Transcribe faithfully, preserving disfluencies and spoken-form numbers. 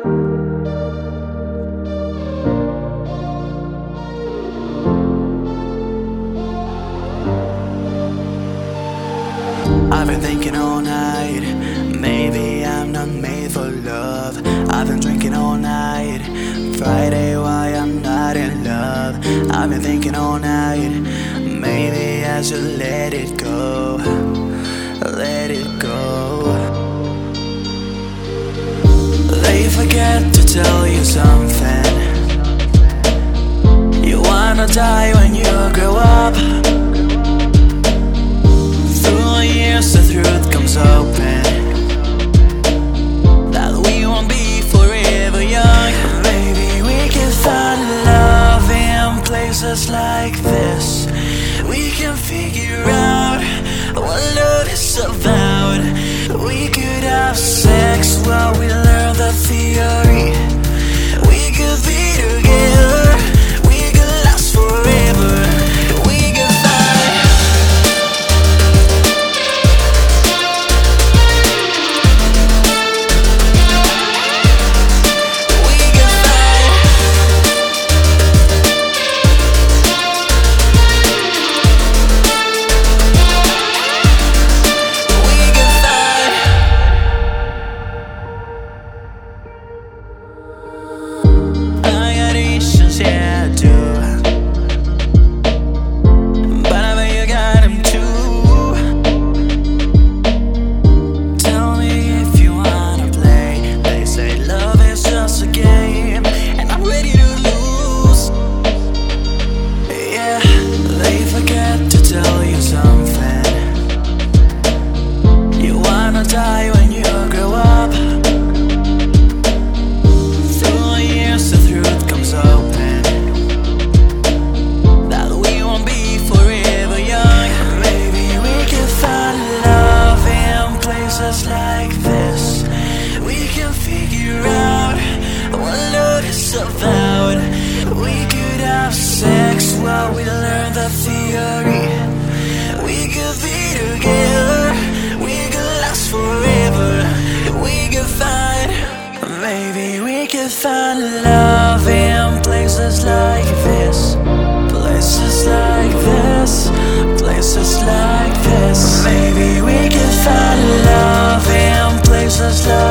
I've been thinking all night, maybe I'm not made for love. I've been drinking all night, Friday why I'm not in love. I've been thinking all night, maybe I should let it go, let it go. They forget to tell you something. You wanna die when you grow up. The truth comes open, that we won't be forever young. Maybe we can find love in places like this. We can figure out what love is about. We could have sex while we learn the theory. We could be together, we could last forever. Yeah, I do. But I bet you got him too. Tell me if you wanna play. They say love is just a game, and I'm ready to lose. Yeah, they forget to tell you something. You wanna die when you grow up. Through the years the truth comes open, like this. We can figure out what love is about. We could have sex while we learn the theory. We could be together, we could last forever. We could find, maybe we could find love in places like this. Places like this, places like this. Maybe we could find love in places like